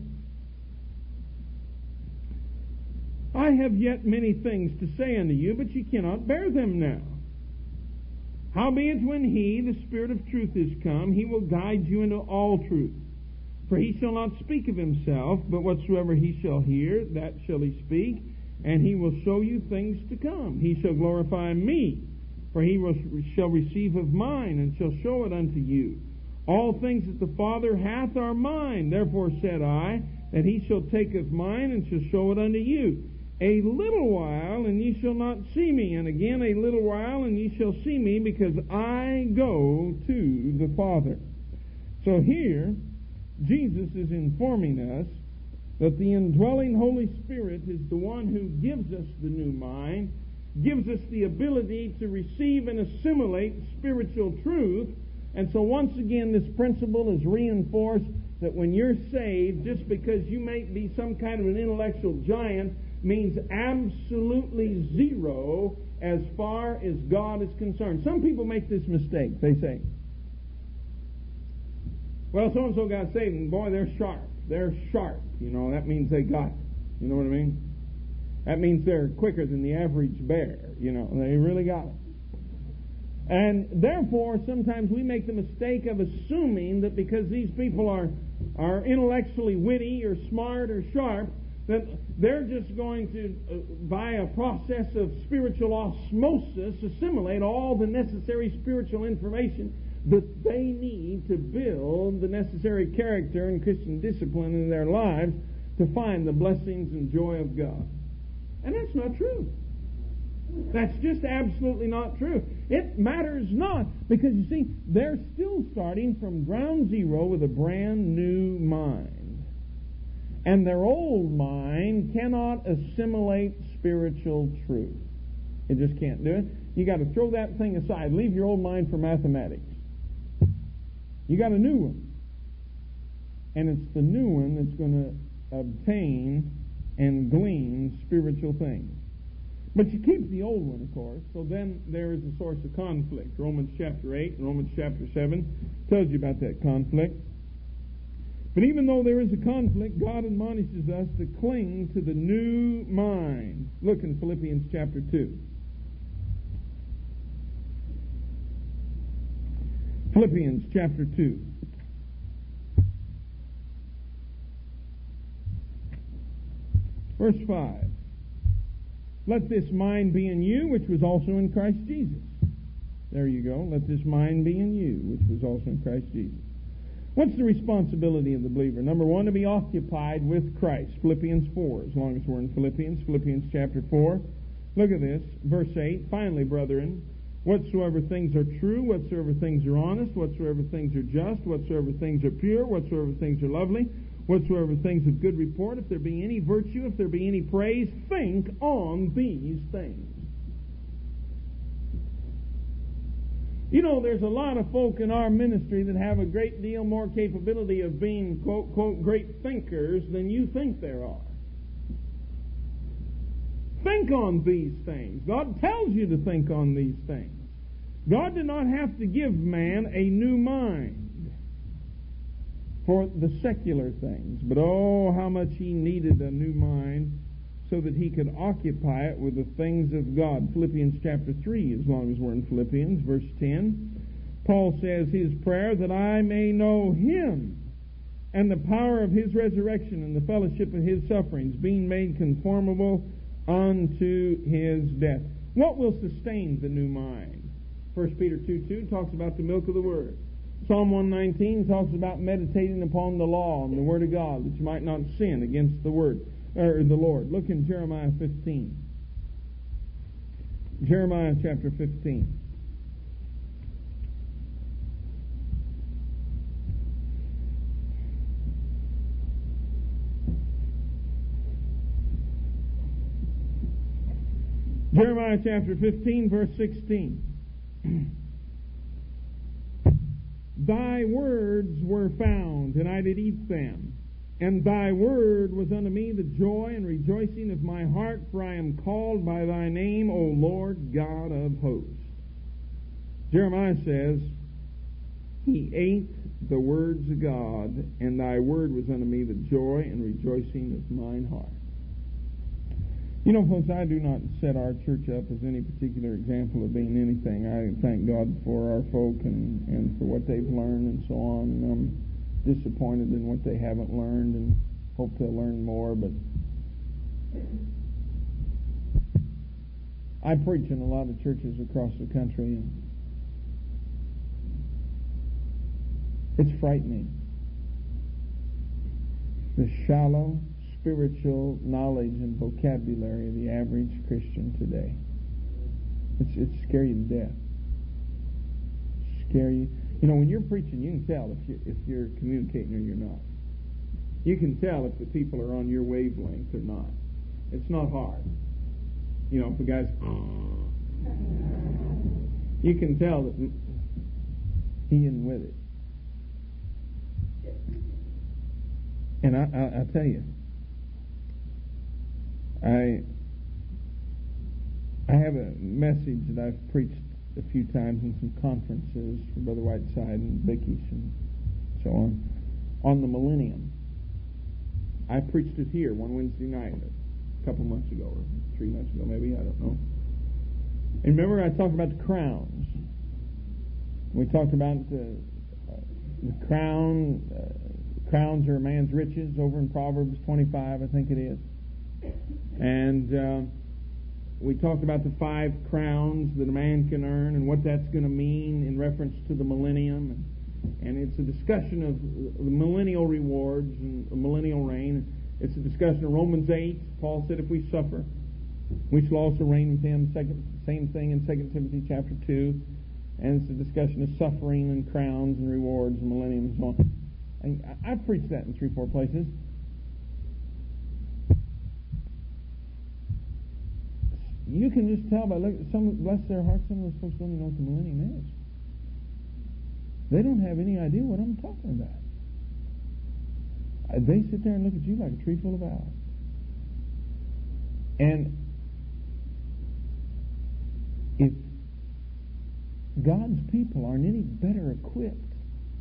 I have yet many things to say unto you, but ye cannot bear them now. Howbeit when He, the Spirit of truth, is come, He will guide you into all truth. For He shall not speak of Himself, but whatsoever He shall hear, that shall He speak, and He will show you things to come. He shall glorify Me, for He will, shall receive of mine, and shall show it unto you. All things that the Father hath are mine. Therefore said I, that He shall take of mine, and shall show it unto you. A little while, and ye shall not see me. And again a little while, and ye shall see me, because I go to the Father. So here, Jesus is informing us that the indwelling Holy Spirit is the one who gives us the new mind, gives us the ability to receive and assimilate spiritual truth. And so once again, this principle is reinforced that when you're saved, just because you may be some kind of an intellectual giant, means absolutely zero as far as God is concerned. Some people make this mistake. They say, well, so-and-so got saved, and boy, they're sharp. They're sharp. You know, that means they got it. You know what I mean? That means they're quicker than the average bear. You know, they really got it. And therefore, sometimes we make the mistake of assuming that because these people are, are intellectually witty or smart or sharp, that they're just going to, uh, by a process of spiritual osmosis, assimilate all the necessary spiritual information that they need to build the necessary character and Christian discipline in their lives to find the blessings and joy of God. And that's not true. That's just absolutely not true. It matters not, because you see, they're still starting from ground zero with a brand new mind. And their old mind cannot assimilate spiritual truth. It just can't do it. You got to throw that thing aside. Leave your old mind for mathematics. You got a new one. And it's the new one that's going to obtain and glean spiritual things. But you keep the old one, of course, so then there is a source of conflict. Romans chapter eight and Romans chapter seven tells you about that conflict. But even though there is a conflict, God admonishes us to cling to the new mind. Look in Philippians chapter two. Philippians chapter two. Verse five. Let this mind be in you, which was also in Christ Jesus. There you go. Let this mind be in you, which was also in Christ Jesus. What's the responsibility of the believer? Number one, to be occupied with Christ. Philippians four, as long as we're in Philippians. Philippians chapter four. Look at this. Verse eight. Finally, brethren, whatsoever things are true, whatsoever things are honest, whatsoever things are just, whatsoever things are pure, whatsoever things are lovely, whatsoever things of good report, if there be any virtue, if there be any praise, think on these things. You know, there's a lot of folk in our ministry that have a great deal more capability of being, quote, quote, great thinkers than you think there are. Think on these things. God tells you to think on these things. God did not have to give man a new mind for the secular things, but oh, how much he needed a new mind so that he could occupy it with the things of God. Philippians chapter three, as long as we're in Philippians, verse ten. Paul says his prayer, that I may know Him and the power of His resurrection and the fellowship of His sufferings, being made conformable unto His death. What will sustain the new mind? First Peter two two talks about the milk of the Word. Psalm one nineteen talks about meditating upon the law and the Word of God, that you might not sin against the Word, or the Lord. Look in Jeremiah fifteen. Jeremiah chapter fifteen. Jeremiah chapter fifteen, verse sixteen. Thy words were found, and I did eat them. And thy word was unto me the joy and rejoicing of my heart, for I am called by thy name, O Lord God of hosts. Jeremiah says, he ate the words of God, and thy word was unto me the joy and rejoicing of mine heart. You know, folks, I do not set our church up as any particular example of being anything. I thank God for our folk and, and for what they've learned and so on. And I'm disappointed in what they haven't learned and hope they'll learn more. But I preach in a lot of churches across the country, and it's frightening. The shallow spiritual knowledge and vocabulary of the average Christian today. It's it's scary to death. Scary. You know, when you're preaching, you can tell if you if you're communicating or you're not. You can tell if the people are on your wavelength or not. It's not hard. You know, if the guy's, you can tell that he isn't with it. And I, I, I tell you, I I have a message that I've preached a few times in some conferences for Brother Whiteside and Vicky's and so on, on the millennium. I preached it here one Wednesday night a couple months ago, or three months ago maybe, I don't know. And remember I talked about the crowns. We talked about the, uh, the crown, uh, crowns are a man's riches over in Proverbs twenty-five, I think it is. And uh, we talked about the five crowns that a man can earn and what that's going to mean in reference to the millennium. And, and it's a discussion of the millennial rewards and the millennial reign. It's a discussion of Romans eight. Paul said if we suffer, we shall also reign with him. Second, same thing in Second Timothy chapter two. And it's a discussion of suffering and crowns and rewards and millennium and so on. And I, I've preached that in three, four places. You can just tell by looking at some, bless their hearts, some of those folks don't even know what the millennium is. They don't have any idea what I'm talking about. They sit there and look at you like a tree full of owls. And if God's people aren't any better equipped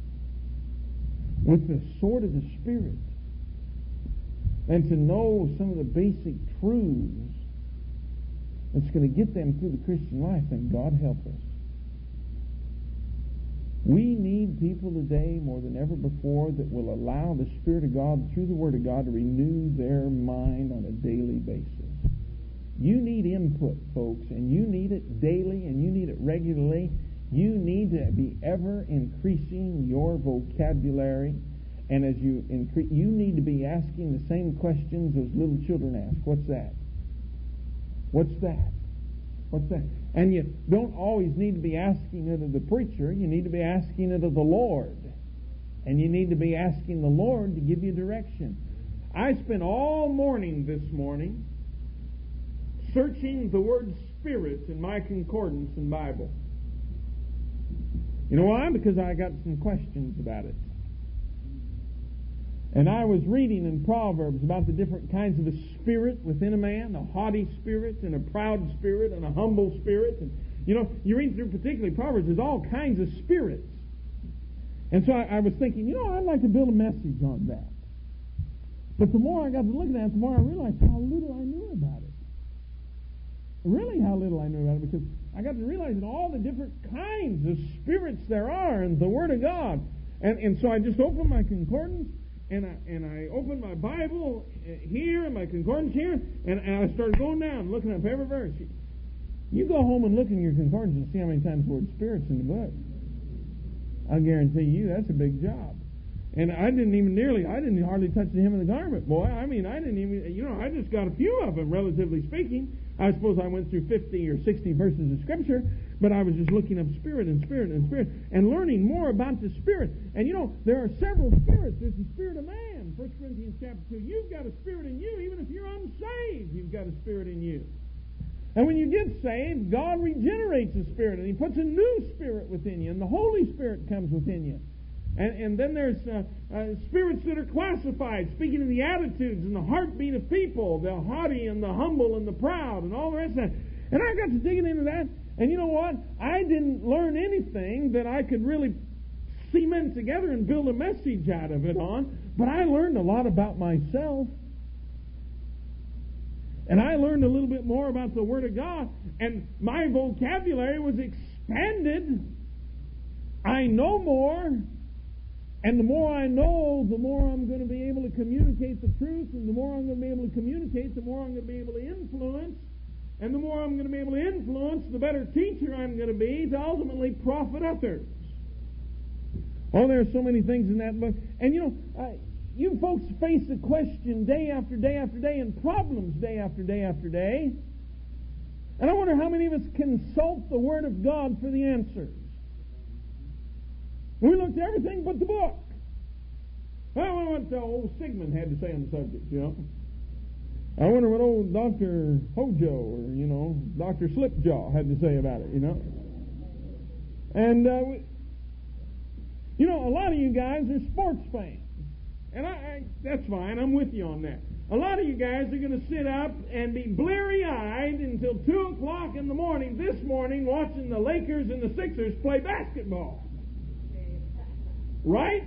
with the sword of the Spirit than to know some of the basic truths that's going to get them through the Christian life, then God help us. We need people today more than ever before that will allow the Spirit of God through the Word of God to renew their mind on a daily basis. You need input, folks, and you need it daily and you need it regularly. You need to be ever increasing your vocabulary, and as you increase, you need to be asking the same questions as little children ask. What's that? What's that? What's that? And you don't always need to be asking it of the preacher. You need to be asking it of the Lord. And you need to be asking the Lord to give you direction. I spent all morning this morning searching the word Spirit in my concordance and Bible. You know why? Because I got some questions about it. And I was reading in Proverbs about the different kinds of a spirit within a man, a haughty spirit and a proud spirit and a humble spirit. And, you know, you read through particularly Proverbs, there's all kinds of spirits. And so I, I was thinking, you know, I'd like to build a message on that. But the more I got to look at that, the more I realized how little I knew about it. Really how little I knew about it, because I got to realize all the different kinds of spirits there are in the Word of God. And, and so I just opened my concordance, And I and I opened my Bible here and my concordance here, and, and I started going down, looking up every verse. You go home and look in your concordance and see how many times the word Spirit's in the book. I guarantee you that's a big job. And I didn't even nearly, I didn't hardly touch the hem of the garment, boy. I mean, I didn't even, you know, I just got a few of them, relatively speaking. I suppose I went through fifty or sixty verses of Scripture, but I was just looking up Spirit and Spirit and Spirit and learning more about the Spirit. And you know, there are several spirits. There's the Spirit of man, First Corinthians chapter two. You've got a Spirit in you, even if you're unsaved, you've got a Spirit in you. And when you get saved, God regenerates the Spirit, and He puts a new Spirit within you, and the Holy Spirit comes within you. And, and then there's uh, uh, spirits that are classified, speaking of the attitudes and the heartbeat of people, the haughty and the humble and the proud and all the rest of that. And I got to digging into that, and you know what? I didn't learn anything that I could really cement together and build a message out of it on, but I learned a lot about myself. And I learned a little bit more about the Word of God, and my vocabulary was expanded. I know more. And the more I know, the more I'm going to be able to communicate the truth. And the more I'm going to be able to communicate, the more I'm going to be able to influence. And the more I'm going to be able to influence, the better teacher I'm going to be to ultimately profit others. Oh, there are so many things in that book. And you know, uh, you folks face the question day after day after day and problems day after day after day. And I wonder how many of us consult the Word of God for the answers. We looked at everything but the book. Well, I wonder what uh, old Sigmund had to say on the subject, you know. I wonder what old Doctor Hojo or, you know, Doctor Slipjaw had to say about it, you know. And, uh, we, you know, a lot of you guys are sports fans. And I, I that's fine. I'm with you on that. A lot of you guys are going to sit up and be bleary-eyed until two o'clock in the morning this morning watching the Lakers and the Sixers play basketball. Right?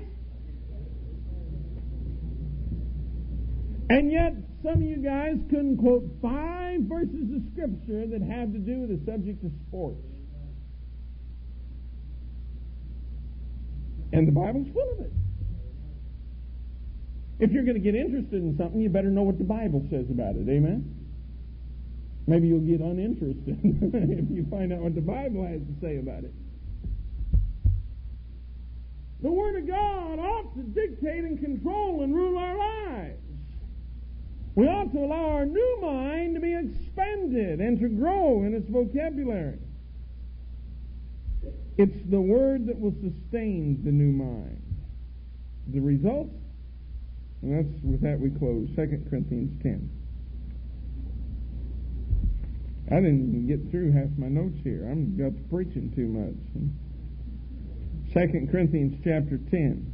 And yet, some of you guys couldn't quote five verses of Scripture that had to do with the subject of sports. And the Bible's full of it. If you're going to get interested in something, you better know what the Bible says about it. Amen? Maybe you'll get uninterested if you find out what the Bible has to say about it. The Word of God ought to dictate and control and rule our lives. We ought to allow our new mind to be expanded and to grow in its vocabulary. It's the Word that will sustain the new mind. The result? And that's with that we close. Second Corinthians ten. I didn't even get through half my notes here. I'm got to preaching too much. Second Corinthians chapter ten.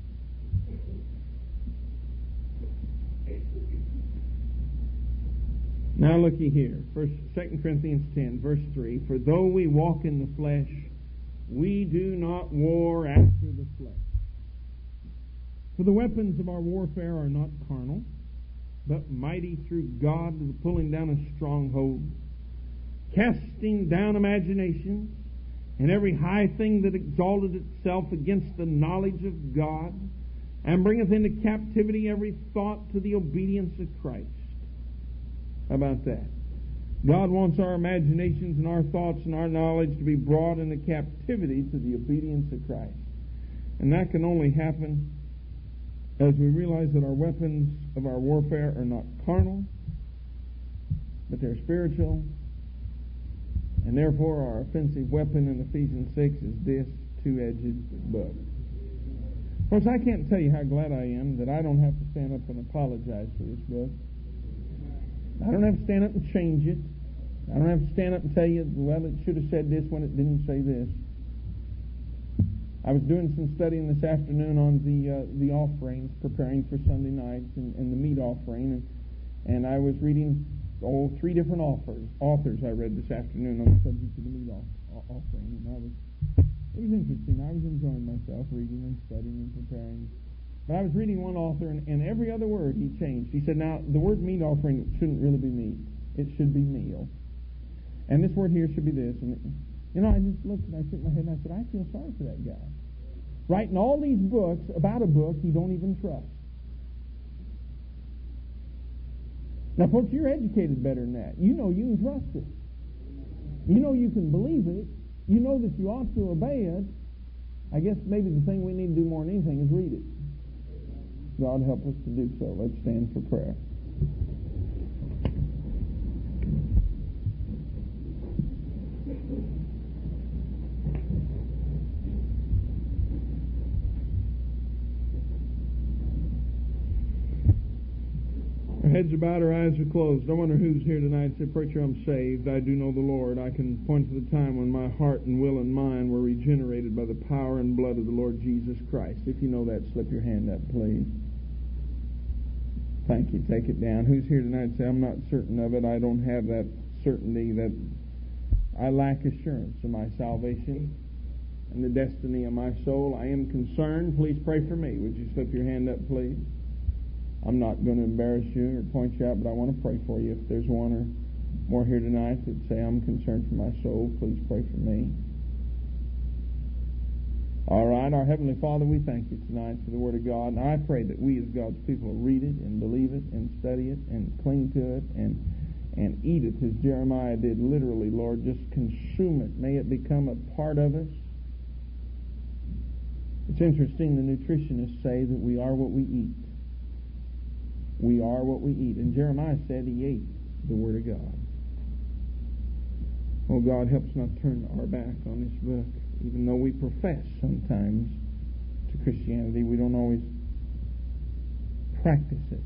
Now looky here. First, Second Corinthians ten, verse three. For though we walk in the flesh, we do not war after the flesh. For the weapons of our warfare are not carnal, but mighty through God to the pulling down of strongholds, casting down imaginations, and every high thing that exalted itself against the knowledge of God, and bringeth into captivity every thought to the obedience of Christ. How about that? God wants our imaginations and our thoughts and our knowledge to be brought into captivity to the obedience of Christ. And that can only happen as we realize that our weapons of our warfare are not carnal, but they're spiritual. And therefore our offensive weapon in Ephesians six is this two-edged book. Folks, I can't tell you how glad I am that I don't have to stand up and apologize for this book. I don't have to stand up and change it. I don't have to stand up and tell you, well, it should have said this when it didn't say this. I was doing some studying this afternoon on the uh, the offerings, preparing for Sunday nights and, and the meat offering, and, and I was reading oh, three different authors. Authors I read this afternoon on the subject of the meat off, offering, and I was it was interesting. I was enjoying myself reading and studying and preparing. But I was reading one author, and, and every other word he changed. He said, now, the word meat offering shouldn't really be meat. It should be meal. And this word here should be this. And, you know, I just looked and I shook my head and I said, I feel sorry for that guy. Writing all these books about a book he don't even trust. Now, folks, you're educated better than that. You know you can trust it. You know you can believe it. You know that you ought to obey it. I guess maybe the thing we need to do more than anything is read it. God help us to do so. Let's stand for prayer. Our heads are bowed, our eyes are closed. I wonder who's here tonight and say, "Preacher, I'm saved. I do know the Lord. I can point to the time when my heart and will and mind were regenerated by the power and blood of the Lord Jesus Christ." If you know that, slip your hand up, please. Thank you. Take it down. Who's here tonight and say, "I'm not certain of it. I don't have that certainty, that I lack assurance of my salvation and the destiny of my soul. I am concerned. Please pray for me." Would you slip your hand up, please? I'm not going to embarrass you or point you out, but I want to pray for you. If there's one or more here tonight that say, "I'm concerned for my soul," please pray for me. All right, our Heavenly Father, we thank you tonight for the Word of God. And I pray that we as God's people read it and believe it and study it and cling to it and and eat it as Jeremiah did literally, Lord. Just consume it. May it become a part of us. It's interesting, the nutritionists say that we are what we eat. We are what we eat. And Jeremiah said he ate the Word of God. Oh, God, help us not turn our back on this book. Even though we profess sometimes to Christianity, we don't always practice it.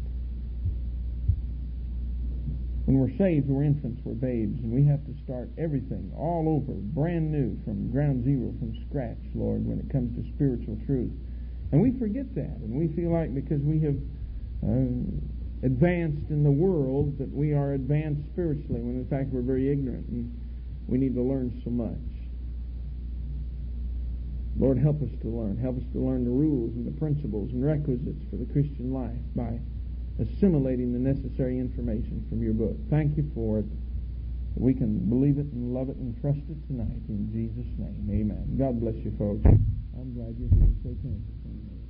When we're saved, we're infants, we're babes, and we have to start everything all over, brand new, from ground zero, from scratch, Lord, when it comes to spiritual truth. And we forget that, and we feel like because we have uh, advanced in the world that we are advanced spiritually, when in fact we're very ignorant and we need to learn so much. Lord, help us to learn. Help us to learn the rules and the principles and requisites for the Christian life by assimilating the necessary information from your book. Thank you for it. We can believe it and love it and trust it tonight. In Jesus' name, amen. God bless you, folks. I'm glad you're here. Shake hands.